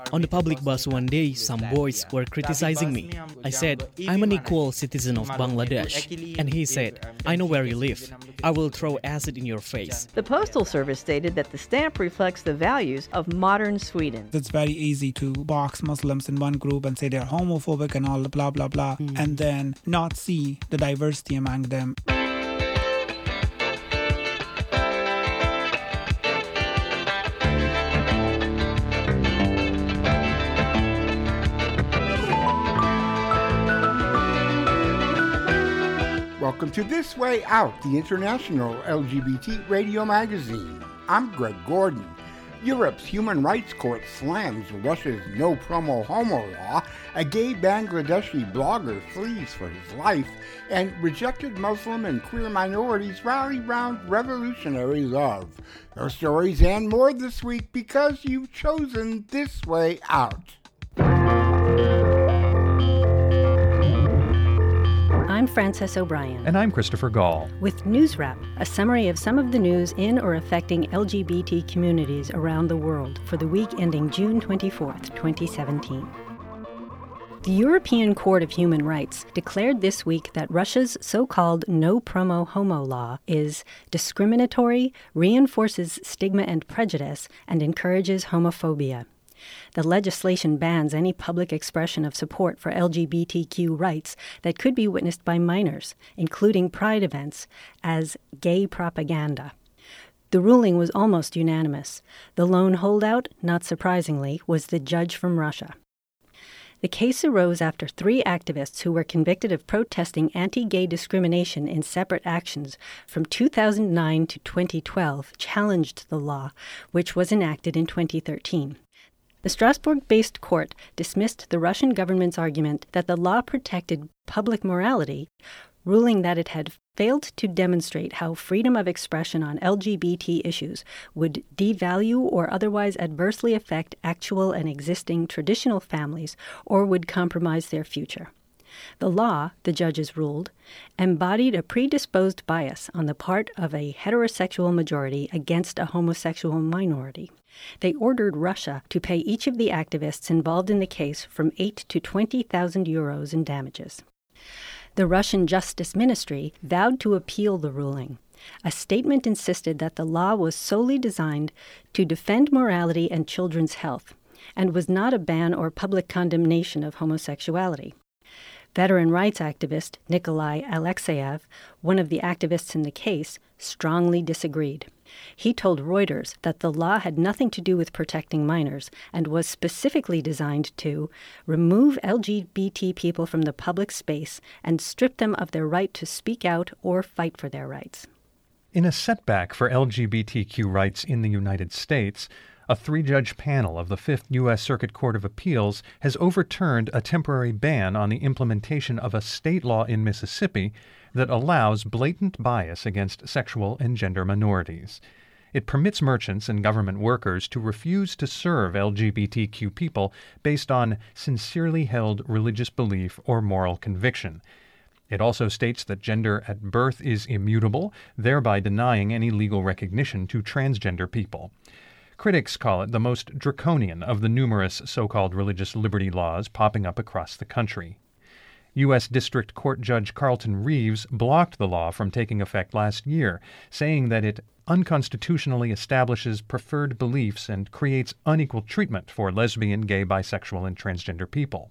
On the public bus one day, some boys were criticizing me. I said, I'm an equal citizen of Bangladesh. And he said, I know where you live. I will throw acid in your face. The Postal Service stated that the stamp reflects the values of modern Sweden. It's very easy to box Muslims in one group and say they're homophobic and all the blah, blah, blah, and then not see the diversity among them. Welcome to This Way Out, the international LGBT radio magazine. I'm Greg Gordon. Europe's Human Rights Court slams Russia's no-promo homo law, a gay Bangladeshi blogger flees for his life, and rejected Muslim and queer minorities rally round revolutionary love. Those stories and more this week because you've chosen This Way Out. I'm Frances O'Brien. And I'm Christopher Gall. With News Wrap, a summary of some of the news in or affecting LGBT communities around the world for the week ending June 24th, 2017. The European Court of Human Rights declared this week that Russia's so-called no-promo homo law is discriminatory, reinforces stigma and prejudice, and encourages homophobia. The legislation bans any public expression of support for LGBTQ rights that could be witnessed by minors, including pride events, as gay propaganda. The ruling was almost unanimous. The lone holdout, not surprisingly, was the judge from Russia. The case arose after 3 activists who were convicted of protesting anti-gay discrimination in separate actions from 2009 to 2012 challenged the law, which was enacted in 2013. The Strasbourg-based court dismissed the Russian government's argument that the law protected public morality, ruling that it had failed to demonstrate how freedom of expression on LGBT issues would devalue or otherwise adversely affect actual and existing traditional families or would compromise their future. The law, the judges ruled, embodied a predisposed bias on the part of a heterosexual majority against a homosexual minority. They ordered Russia to pay each of the activists involved in the case from 8,000 to 20,000 euros in damages. The Russian Justice Ministry vowed to appeal the ruling. A statement insisted that the law was solely designed to defend morality and children's health, and was not a ban or public condemnation of homosexuality. Veteran rights activist Nikolai Alexeyev, one of the activists in the case, strongly disagreed. He told Reuters that the law had nothing to do with protecting minors and was specifically designed to remove LGBT people from the public space and strip them of their right to speak out or fight for their rights. In a setback for LGBTQ rights in the United States, a 3-judge panel of the 5th U.S. Circuit Court of Appeals has overturned a temporary ban on the implementation of a state law in Mississippi that allows blatant bias against sexual and gender minorities. It permits merchants and government workers to refuse to serve LGBTQ people based on sincerely held religious belief or moral conviction. It also states that gender at birth is immutable, thereby denying any legal recognition to transgender people. Critics call it the most draconian of the numerous so-called religious liberty laws popping up across the country. U.S. District Court Judge Carlton Reeves blocked the law from taking effect last year, saying that it unconstitutionally establishes preferred beliefs and creates unequal treatment for lesbian, gay, bisexual, and transgender people.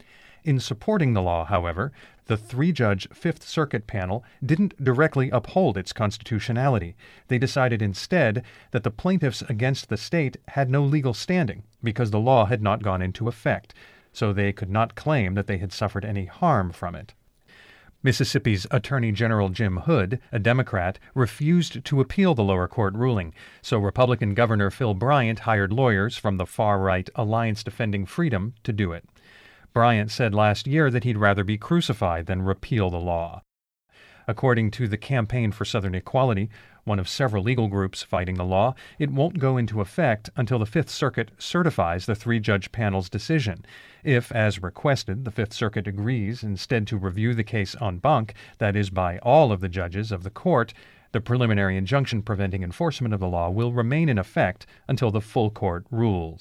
In supporting the law, however, the 3-judge Fifth Circuit panel didn't directly uphold its constitutionality. They decided instead that the plaintiffs against the state had no legal standing because the law had not gone into effect, so they could not claim that they had suffered any harm from it. Mississippi's Attorney General Jim Hood, a Democrat, refused to appeal the lower court ruling, so Republican Governor Phil Bryant hired lawyers from the far-right Alliance Defending Freedom to do it. Bryant said last year that he'd rather be crucified than repeal the law. According to the Campaign for Southern Equality, one of several legal groups fighting the law, it won't go into effect until the Fifth Circuit certifies the 3-judge panel's decision. If, as requested, the Fifth Circuit agrees instead to review the case en banc, that is, by all of the judges of the court, the preliminary injunction preventing enforcement of the law will remain in effect until the full court rules.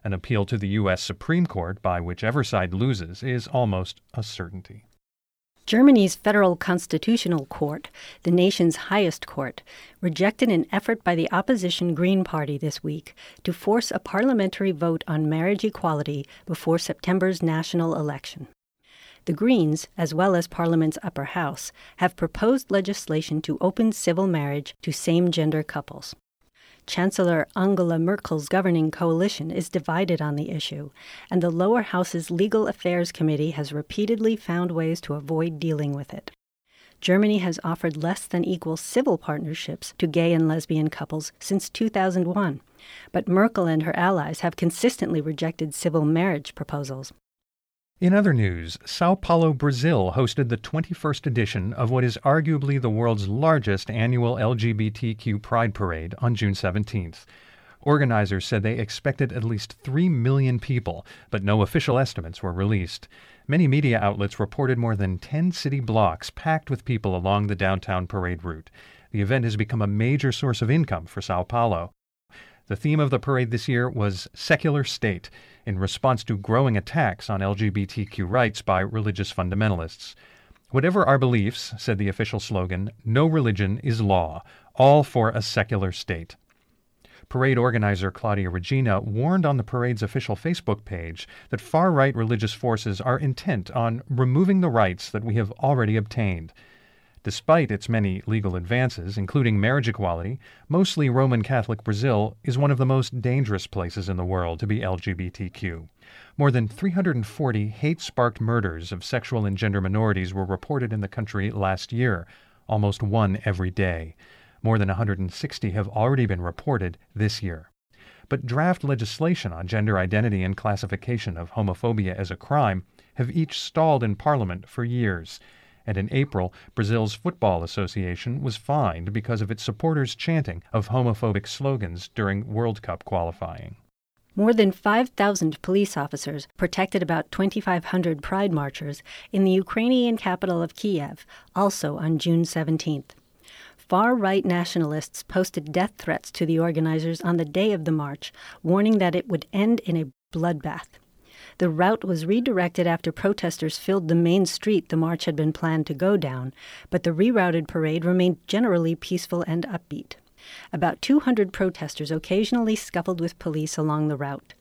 An appeal to the U.S. Supreme Court by whichever side loses is almost a certainty. Germany's Federal Constitutional Court, the nation's highest court, rejected an effort by the opposition Green Party this week to force a parliamentary vote on marriage equality before September's national election. The Greens, as well as Parliament's upper house, have proposed legislation to open civil marriage to same-gender couples. Chancellor Angela Merkel's governing coalition is divided on the issue, and the lower house's Legal Affairs Committee has repeatedly found ways to avoid dealing with it. Germany has offered less than equal civil partnerships to gay and lesbian couples since 2001, but Merkel and her allies have consistently rejected civil marriage proposals. In other news, Sao Paulo, Brazil hosted the 21st edition of what is arguably the world's largest annual LGBTQ Pride Parade on June 17th. Organizers said they expected at least 3 million people, but no official estimates were released. Many media outlets reported more than 10 city blocks packed with people along the downtown parade route. The event has become a major source of income for Sao Paulo. The theme of the parade this year was Secular State, in response to growing attacks on LGBTQ rights by religious fundamentalists. Whatever our beliefs, said the official slogan, no religion is law, all for a secular state. Parade organizer Claudia Regina warned on the parade's official Facebook page that far-right religious forces are intent on removing the rights that we have already obtained. Despite its many legal advances, including marriage equality, mostly Roman Catholic Brazil is one of the most dangerous places in the world to be LGBTQ. More than 340 hate-sparked murders of sexual and gender minorities were reported in the country last year, almost one every day. More than 160 have already been reported this year. But draft legislation on gender identity and classification of homophobia as a crime have each stalled in Parliament for years. And in April, Brazil's Football Association was fined because of its supporters' chanting of homophobic slogans during World Cup qualifying. More than 5,000 police officers protected about 2,500 Pride marchers in the Ukrainian capital of Kiev, also on June 17th. Far-right nationalists posted death threats to the organizers on the day of the march, warning that it would end in a bloodbath. The route was redirected after protesters filled the main street the march had been planned to go down, but the rerouted parade remained generally peaceful and upbeat. About 200 protesters occasionally scuffled with police along the route.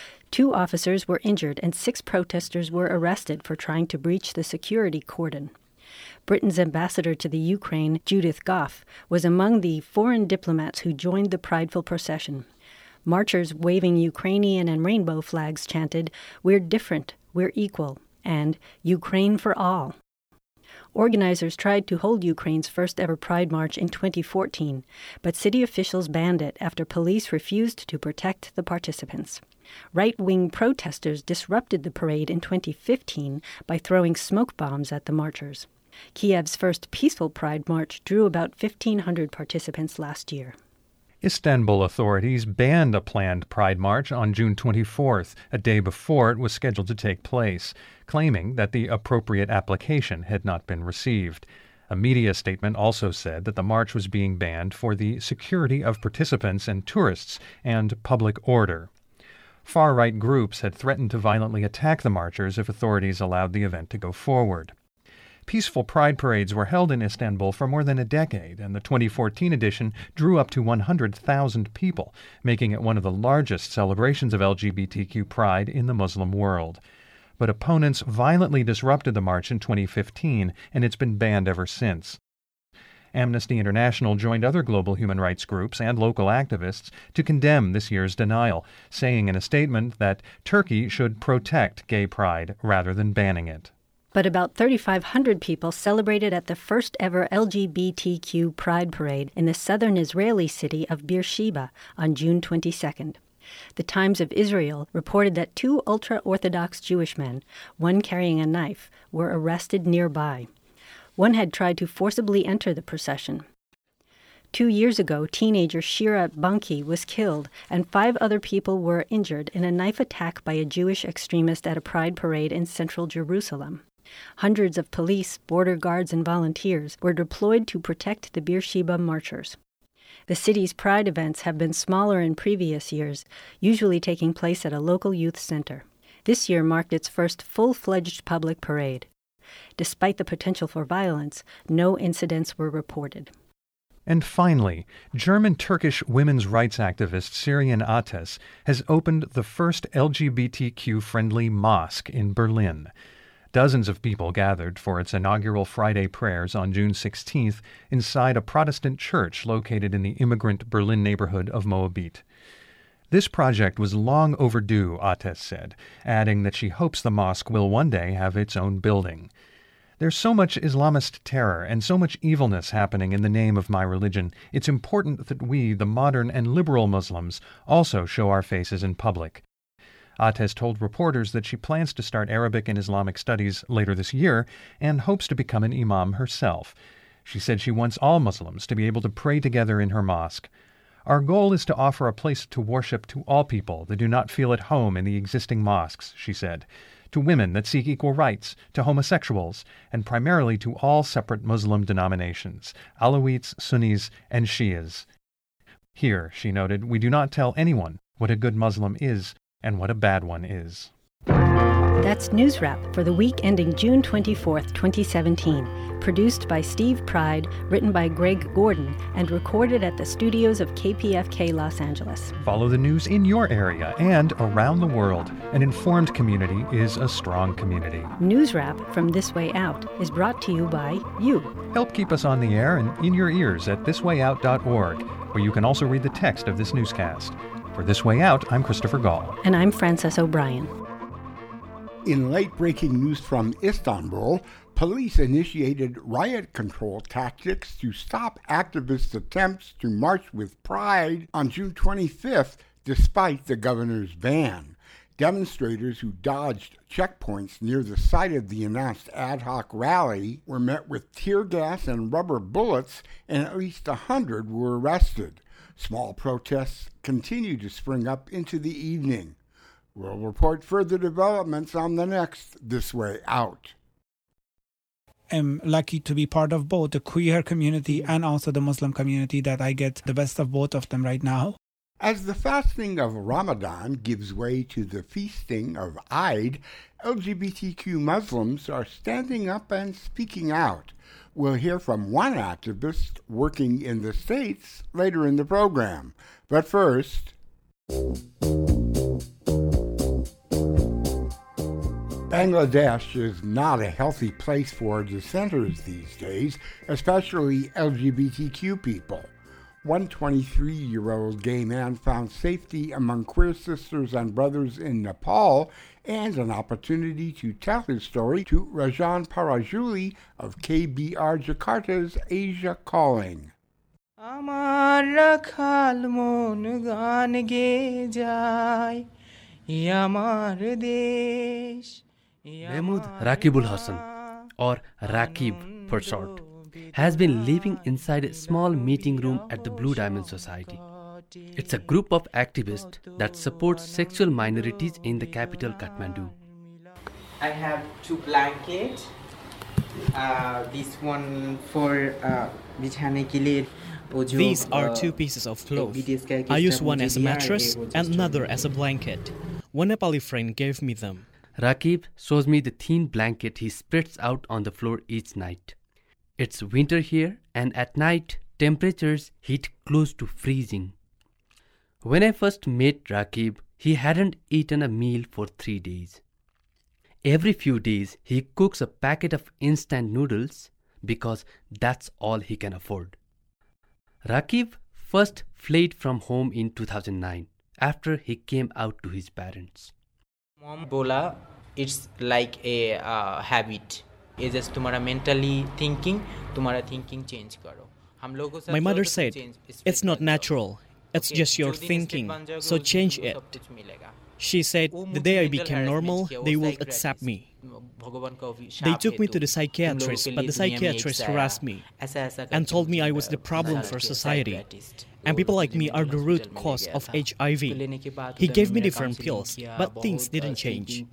2 officers were injured and 6 protesters were arrested for trying to breach the security cordon. Britain's ambassador to the Ukraine, Judith Goff, was among the foreign diplomats who joined the prideful procession. Marchers waving Ukrainian and rainbow flags chanted, "We're different, we're equal," and "Ukraine for all." Organizers tried to hold Ukraine's first-ever Pride March in 2014, but city officials banned it after police refused to protect the participants. Right-wing protesters disrupted the parade in 2015 by throwing smoke bombs at the marchers. Kiev's first peaceful Pride March drew about 1,500 participants last year. Istanbul authorities banned a planned Pride March on June 24th, a day before it was scheduled to take place, claiming that the appropriate application had not been received. A media statement also said that the march was being banned for the security of participants and tourists and public order. Far-right groups had threatened to violently attack the marchers if authorities allowed the event to go forward. Peaceful pride parades were held in Istanbul for more than a decade, and the 2014 edition drew up to 100,000 people, making it one of the largest celebrations of LGBTQ pride in the Muslim world. But opponents violently disrupted the march in 2015, and it's been banned ever since. Amnesty International joined other global human rights groups and local activists to condemn this year's denial, saying in a statement that Turkey should protect gay pride rather than banning it. But about 3,500 people celebrated at the first-ever LGBTQ Pride Parade in the southern Israeli city of Beersheba on June 22nd. The Times of Israel reported that 2 ultra-Orthodox Jewish men, one carrying a knife, were arrested nearby. One had tried to forcibly enter the procession. 2 years ago, teenager Shira Banki was killed, and 5 other people were injured in a knife attack by a Jewish extremist at a pride parade in central Jerusalem. Hundreds of police, border guards, and volunteers were deployed to protect the Beersheba marchers. The city's Pride events have been smaller in previous years, usually taking place at a local youth center. This year marked its first full-fledged public parade. Despite the potential for violence, no incidents were reported. And finally, German-Turkish women's rights activist Sirian Ateş has opened the first LGBTQ-friendly mosque in Berlin. Dozens of people gathered for its inaugural Friday prayers on June 16th inside a Protestant church located in the immigrant Berlin neighborhood of Moabit. This project was long overdue, Ateş said, adding that she hopes the mosque will one day have its own building. There's so much Islamist terror and so much evilness happening in the name of my religion, it's important that we, the modern and liberal Muslims, also show our faces in public. Ateş told reporters that she plans to start Arabic and Islamic studies later this year and hopes to become an imam herself. She said she wants all Muslims to be able to pray together in her mosque. Our goal is to offer a place to worship to all people that do not feel at home in the existing mosques, she said, to women that seek equal rights, to homosexuals, and primarily to all separate Muslim denominations, Alawites, Sunnis, and Shias. Here, she noted, we do not tell anyone what a good Muslim is and what a bad one is. That's News Wrap for the week ending June 24th, 2017. Produced by Steve Pride, written by Greg Gordon, and recorded at the studios of KPFK Los Angeles. Follow the news in your area and around the world. An informed community is a strong community. News Wrap from This Way Out is brought to you by you. Help keep us on the air and in your ears at thiswayout.org, where you can also read the text of this newscast. For This Way Out, I'm Christopher Gall. And I'm Frances O'Brien. In late-breaking news from Istanbul, police initiated riot control tactics to stop activists' attempts to march with Pride on June 25th, despite the governor's ban. Demonstrators who dodged checkpoints near the site of the announced ad hoc rally were met with tear gas and rubber bullets, and at least 100 were arrested. Small protests continue to spring up into the evening. We'll report further developments on the next This Way Out. I'm lucky to be part of both the queer community and also the Muslim community, that I get the best of both of them right now. As the fasting of Ramadan gives way to the feasting of Eid, LGBTQ Muslims are standing up and speaking out. We'll hear from one activist working in the States later in the program. But first... Bangladesh is not a healthy place for dissenters these days, especially LGBTQ people. One 23-year-old gay man found safety among queer sisters and brothers in Nepal and an opportunity to tell his story to Rajan Parajuli of KBR Jakarta's Asia Calling. Amar rakhal mon gaan ge jay amar desh. Mahmoud Rakibul Hassan, or Rakib for short, has been living inside a small meeting room at the Blue Diamond Society. It's a group of activists that supports sexual minorities in the capital Kathmandu. I have 2 blankets. This one for bichhane ke liye. These are 2 pieces of cloth. I use one as a mattress and another as a blanket. One Nepali friend gave me them. Rakib shows me the thin blanket he spreads out on the floor each night. It's winter here, and at night, temperatures hit close to freezing. When I first met Rakib, he hadn't eaten a meal for 3 days. Every few days, he cooks a packet of instant noodles because that's all he can afford. Rakib first fled from home in 2009 after he came out to his parents. Mom bola, it's like a habit. It's just तुम्हारा mentally thinking, तुम्हारा thinking change करो. My mother said, it's not natural. It's just your thinking, so change it. She said, the day I became normal, they will accept me. They took me to the psychiatrist, but the psychiatrist harassed me and told me I was the problem for society. And people like me are the root cause of HIV. He gave me different pills, but things didn't change.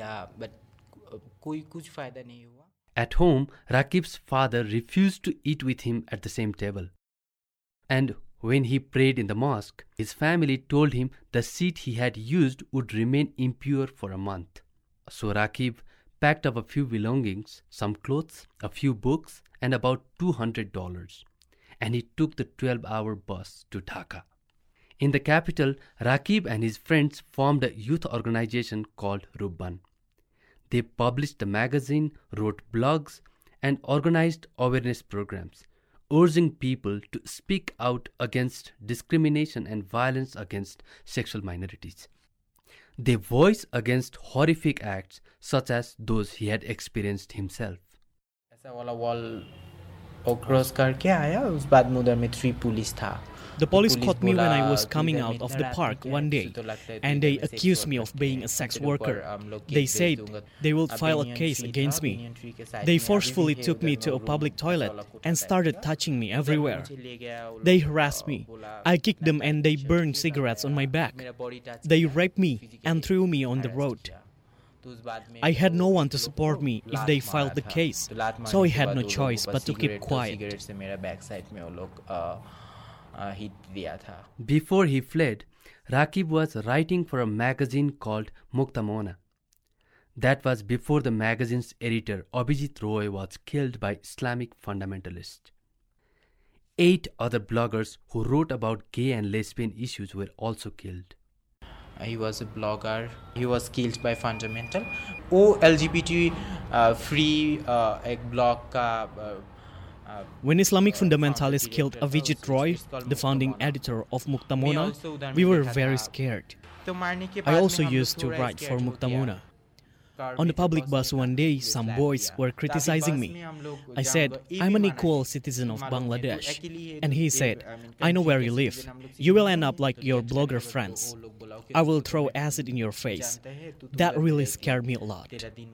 At home, Rakib's father refused to eat with him at the same table. And When he prayed in the mosque, his family told him the seat he had used would remain impure for a month. So Rakib packed up a few belongings, some clothes, a few books, and about $200, and he took the 12-hour bus to Dhaka. In the capital, Rakib and his friends formed a youth organization called Rubban. They published a magazine, wrote blogs, and organized awareness programs, urging people to speak out against discrimination and violence against sexual minorities. They voiced against horrific acts such as those he had experienced himself. ऐसा वाला wall cross करके आया, उस बाद में उधर में 3 police था. The police caught me when I was coming out of the park one day, and they accused me of being a sex worker. They said they would file a case against me. They forcefully took me to a public toilet and started touching me everywhere. They harassed me. I kicked them and they burned cigarettes on my back. They raped me and threw me on the road. I had no one to support me if they filed the case, so I had no choice but to keep quiet. Before he fled, Rakib was writing for a magazine called Muktamona. That was before the magazine's editor Abhijit Roy was killed by Islamic fundamentalists. 8 other bloggers who wrote about gay and lesbian issues were also killed. He was a blogger. He was killed by fundamental. वो LGBT free एक blog का When Islamic fundamentalists killed Avijit Roy, the founding editor of Muktamona, we were very scared. I also used to write for Muktamona. On the public bus one day, some boys were criticizing me. I said, I'm an equal citizen of Bangladesh. And he said, I know where you live. You will end up like your blogger friends. I will throw acid in your face. That really scared me a lot.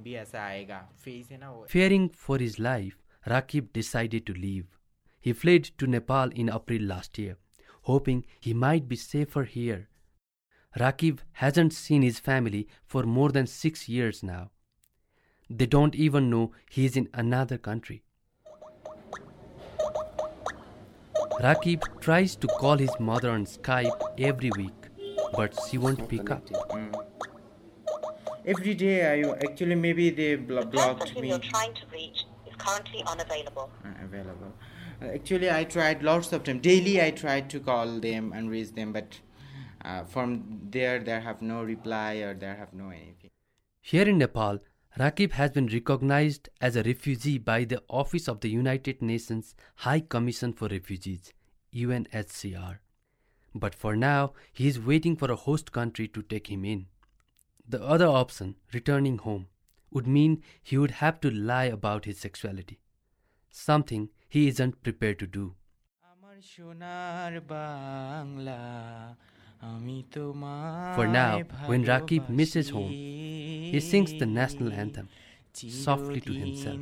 Fearing for his life, Rakib decided to leave. He fled to Nepal in April last year, hoping he might be safer here. Rakib hasn't seen his family for more than 6 years now. They don't even know he is in another country. Rakib tries to call his mother on Skype every week, but she won't pick up. Every day, maybe they blocked me. You're trying to reach is currently unavailable. Actually, I tried lots of time. Daily, I tried to call them and reach them, but from there, they have no reply or they have no anything. Here in Nepal, Rakib has been recognized as a refugee by the Office of the United Nations High Commission for Refugees, UNHCR. But for now, he is waiting for a host country to take him in. The other option, returning home, would mean he would have to lie about his sexuality, something he isn't prepared to do. For now, when Rakib misses home, he sings the national anthem softly to himself.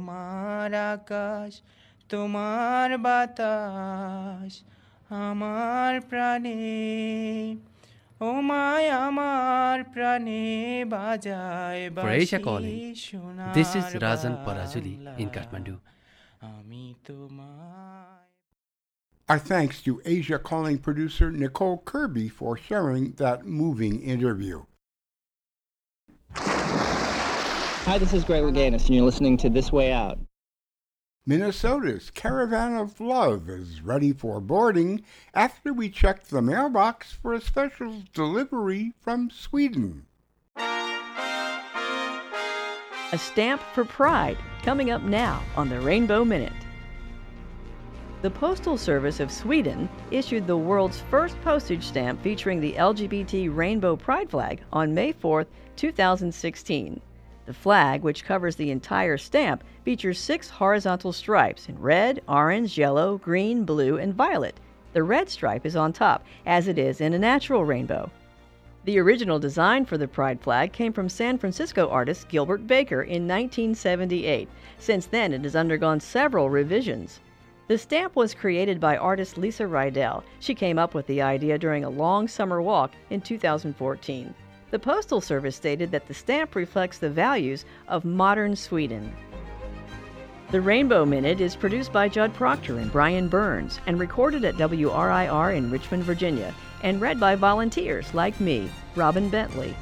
For Asia Calling, this is Rajan Parajuli in Kathmandu. Our thanks to Asia Calling producer Nicole Kirby for sharing that moving interview. Hi, this is Greg Louganis, and you're listening to This Way Out. Minnesota's Caravan of Love is ready for boarding after we checked the mailbox for a special delivery from Sweden. A stamp for pride, coming up now on the Rainbow Minute. The Postal Service of Sweden issued the world's first postage stamp featuring the LGBT rainbow pride flag on May 4, 2016. The flag, which covers the entire stamp, features 6 horizontal stripes in red, orange, yellow, green, blue, and violet. The red stripe is on top, as it is in a natural rainbow. The original design for the pride flag came from San Francisco artist Gilbert Baker in 1978. Since then, it has undergone several revisions. The stamp was created by artist Lisa Rydell. She came up with the idea during a long summer walk in 2014. The Postal Service stated that the stamp reflects the values of modern Sweden. The Rainbow Minute is produced by Judd Proctor and Brian Burns and recorded at WRIR in Richmond, Virginia, and read by volunteers like me, Robin Bentley.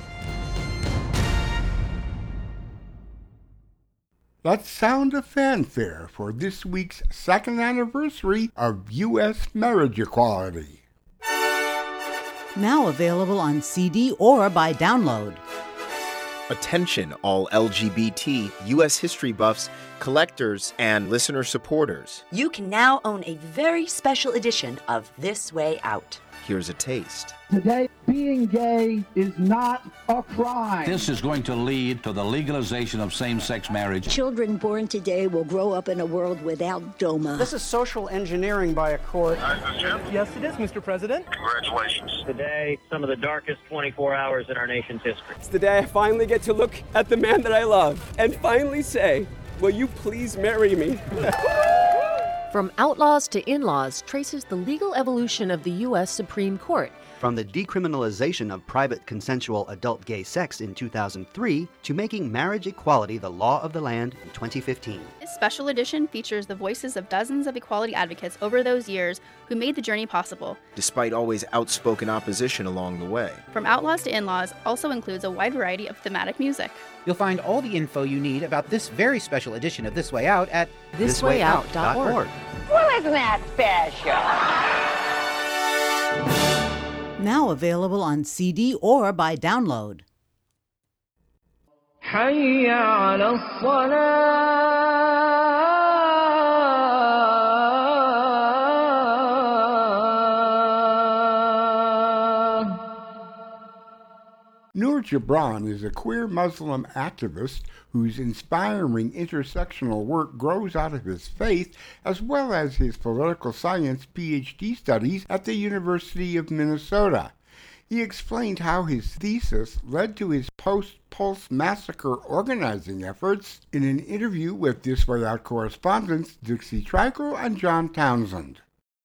Let's sound a fanfare for this week's second anniversary of U.S. marriage equality. Now available on CD or by download. Attention, all LGBT, U.S. history buffs, collectors, and listener supporters. You can now own a very special edition of This Way Out. Here's a taste. Today, being gay is not a crime. This is going to lead to the legalization of same-sex marriage. Children born today will grow up in a world without DOMA. This is social engineering by a court. Yes, it is, Mr. President. Congratulations. Today, some of the darkest 24 hours in our nation's history. It's the day I finally get to look at the man that I love and finally say, will you please marry me? From Outlaws to In-Laws traces the legal evolution of the U.S. Supreme Court. From the decriminalization of private consensual adult gay sex in 2003 to making marriage equality the law of the land in 2015. This special edition features the voices of dozens of equality advocates over those years who made the journey possible. Despite always outspoken opposition along the way. From Outlaws to In-Laws also includes a wide variety of thematic music. You'll find all the info you need about this very special edition of This Way Out at thiswayout.org. Well, isn't that special? Now available on CD or by download. حي على الصلاة. Noor Gibran is a queer Muslim activist whose inspiring intersectional work grows out of his faith as well as his political science PhD studies at the University of Minnesota. He explained how his thesis led to his post-Pulse massacre organizing efforts in an interview with This Way Out correspondents Dixie Trico and John Townsend.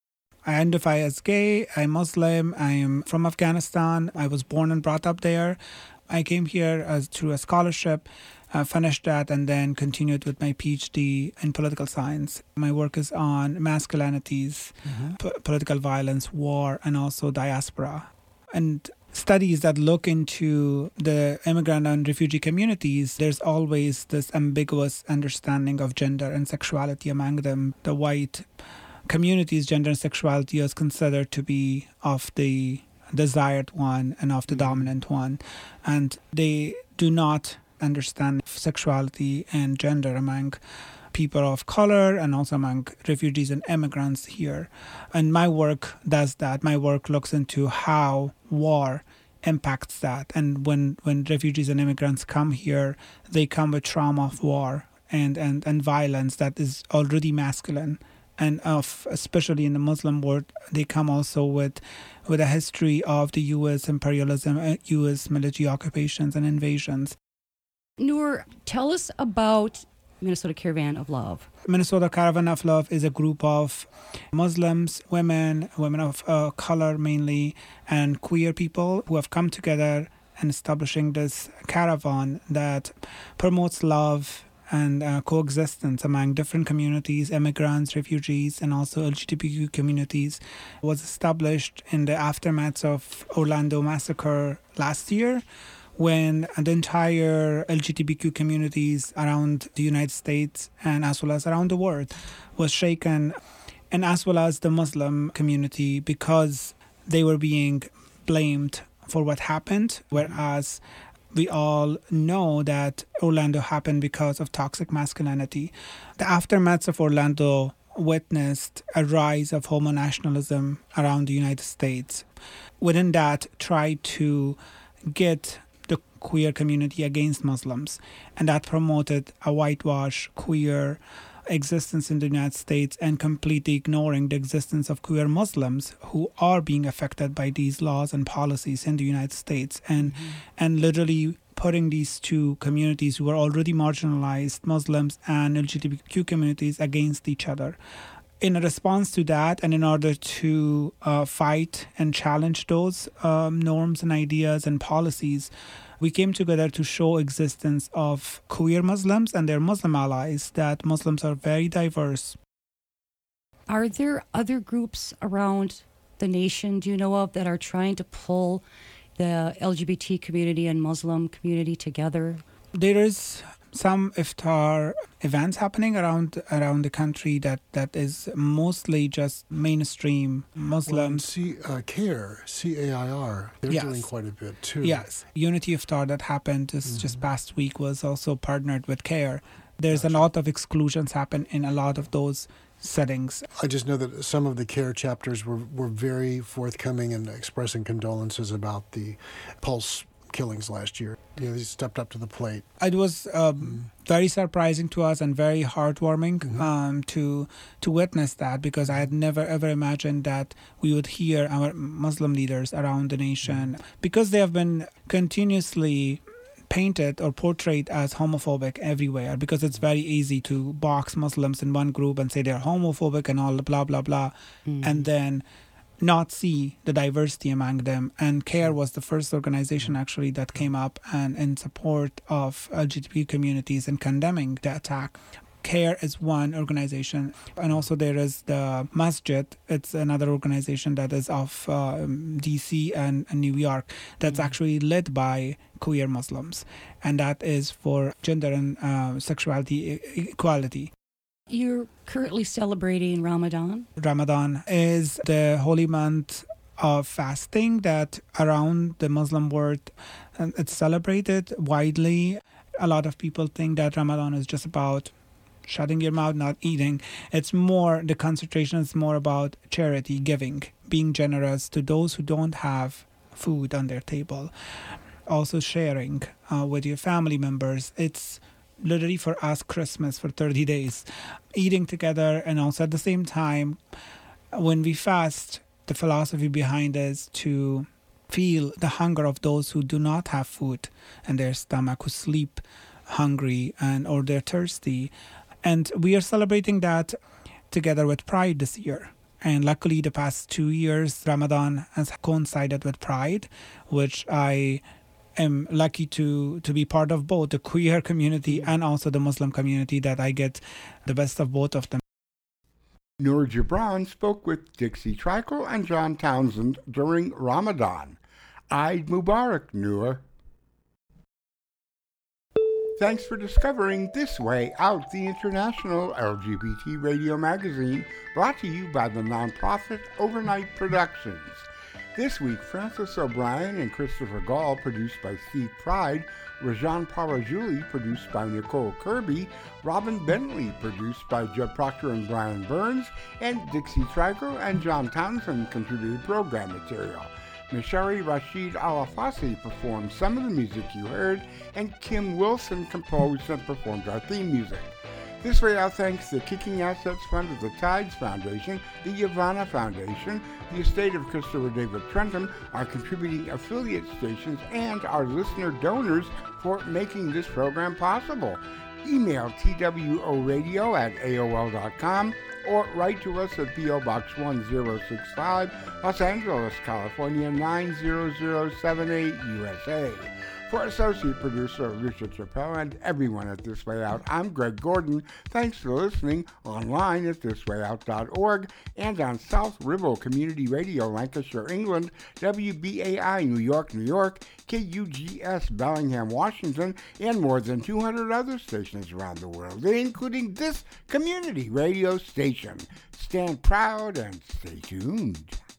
I identify as gay, I'm Muslim, I am from Afghanistan, I was born and brought up there. I came here through a scholarship, finished that, and then continued with my PhD in political science. My work is on masculinities, political violence, war, and also diaspora. And studies that look into the immigrant and refugee communities, there's always this ambiguous understanding of gender and sexuality among them. The white communities, gender and sexuality is considered to be of the desired one and of the dominant one. And they do not understand sexuality and gender among people of color and also among refugees and immigrants here. And my work does that. My work looks into how war impacts that. And when refugees and immigrants come here, they come with trauma of war and violence that is already masculine. And especially in the Muslim world, they come also with a history of the U.S. imperialism, U.S. military occupations and invasions. Noor, tell us about Minnesota Caravan of Love. Minnesota Caravan of Love is a group of Muslims, women of color mainly, and queer people who have come together and establishing this caravan that promotes love and coexistence among different communities, immigrants, refugees, and also LGBTQ communities. It was established in the aftermath of Orlando massacre last year, when the entire LGBTQ communities around the United States and as well as around the world was shaken, and as well as the Muslim community, because they were being blamed for what happened, whereas we all know that Orlando happened because of toxic masculinity. The aftermath of Orlando witnessed a rise of homonationalism around the United States. Within that, tried to get the queer community against Muslims, and that promoted a whitewash queer existence in the United States and completely ignoring the existence of queer Muslims who are being affected by these laws and policies in the United States, and literally putting these two communities who are already marginalized, Muslims and LGBTQ communities, against each other. in a response to that, and in order to fight and challenge those norms and ideas and policies, we came together to show existence of queer Muslims and their Muslim allies, that Muslims are very diverse. Are there other groups around the nation, do you know of, that are trying to pull the LGBT community and Muslim community together? There is some iftar events happening around the country that is mostly just mainstream Muslims. Well, CAIR, C-A-I-R, they're doing quite a bit too. Yes. Unity Iftar that happened just past week was also partnered with CAIR. There's a lot of exclusions happen in a lot of those settings. I just know that some of the CAIR chapters were very forthcoming in expressing condolences about the Pulse killings last year. They stepped up to the plate. It was very surprising to us and very heartwarming to witness that, because I had never ever imagined that we would hear our Muslim leaders around the nation, because they have been continuously painted or portrayed as homophobic everywhere, because it's very easy to box Muslims in one group and say they're homophobic and all blah blah blah, and then not see the diversity among them. And CAIR was the first organization actually that came up and in support of LGBT communities and condemning the attack. CAIR is one organization, and also there is the Masjid. It's another organization that is of DC and New York that's actually led by queer Muslims, and that is for gender and sexuality equality. You're currently celebrating Ramadan. Ramadan is the holy month of fasting that around the Muslim world, it's celebrated widely. A lot of people think that Ramadan is just about shutting your mouth, not eating. It's more, the concentration is more about charity, giving, being generous to those who don't have food on their table. Also sharing with your family members. It's literally for us Christmas for 30 days, eating together. And also at the same time, when we fast, the philosophy behind is to feel the hunger of those who do not have food in their stomach, who sleep hungry or they're thirsty. And we are celebrating that together with Pride this year. And luckily the past 2 years, Ramadan has coincided with Pride, which I am lucky to be part of both the queer community and also the Muslim community, that I get the best of both of them. Noor Gibran spoke with Dixie Trickle and John Townsend during Ramadan. Eid Mubarak, Noor. Thanks for discovering This Way Out, the international LGBT radio magazine, brought to you by the nonprofit Overnight Productions. This week, Francis O'Brien and Christopher Gall, produced by Steve Pride, Rajan Parajuli, produced by Nicole Kirby, Robin Bentley, produced by Judd Proctor and Brian Burns, and Dixie Trickle and John Townsend contributed program material. Mishari Rashid Alafasi performed some of the music you heard, and Kim Wilson composed and performed our theme music. This Way Out thanks the Kicking Assets Fund of the Tides Foundation, the Yavana Foundation, the estate of Christopher David Trentham, our contributing affiliate stations, and our listener donors for making this program possible. Email tworadio@aol.com or write to us at P.O. Box 1065, Los Angeles, California 90078, USA. For Associate Producer Alicia Chappelle and everyone at This Way Out, I'm Greg Gordon. Thanks for listening online at thiswayout.org and on South Ribble Community Radio, Lancashire, England, WBAI, New York, New York, KUGS, Bellingham, Washington, and more than 200 other stations around the world, including this community radio station. Stand proud and stay tuned.